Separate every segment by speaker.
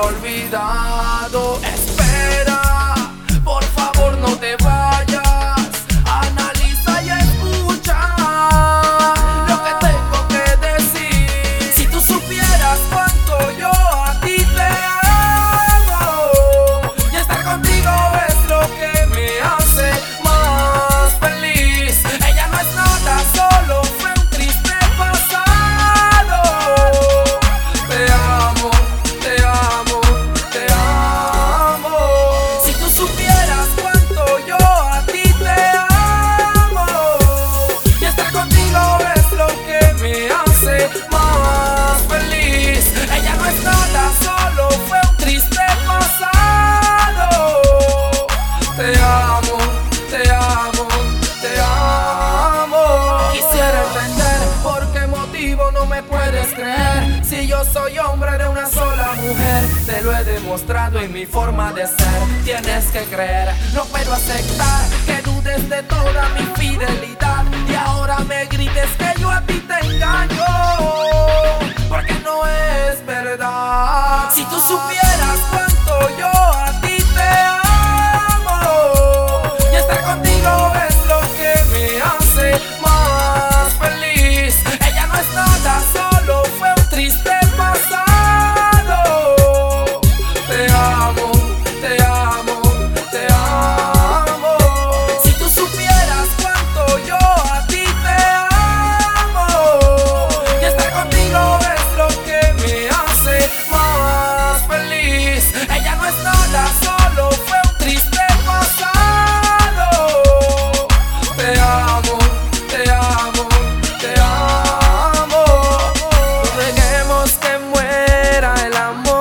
Speaker 1: olvidado. Espera, por favor no te vayas. Analiza y escucha lo que tengo que decir. Si tú supieras cuánto yo a ti te amo, y estar contigo es lo que me hace más feliz. Ella no es nada, solo fue un triste pasado. Te amo, te amo, te amo. Si tú supieras cuánto yo a ti te amo, y estar contigo es lo que me hace más feliz. Ella no es nada, solo fue un triste pasado. Te amo, te amo, te amo. Quisiera entender por qué motivo no me puedes creer. Si yo soy hombre de una sola mujer, te lo he demostrado en mi forma de ser. Tienes que creer, no puedo aceptar que dudes de toda mi fidelidad y ahora me grites que yo a ti te engaño, porque no es verdad. Si tú supieras cuánto yo a ti te amo, y estar contigo es lo que me hace más feliz. Ella no es nada, solo fue un triste pasado. Te amo, te amo, te amo. Si tú supieras cuánto yo a ti te amo, y estar contigo es lo que me hace más feliz. Ella no es nada, solo fue un triste pasado. Te amo, te amo, te amo. No dejemos que muera el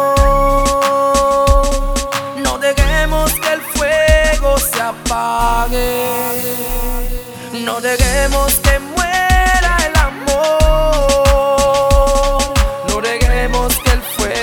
Speaker 1: amor, no dejemos que el fuego se apague, no dejemos que muera el amor, no dejemos que el fuego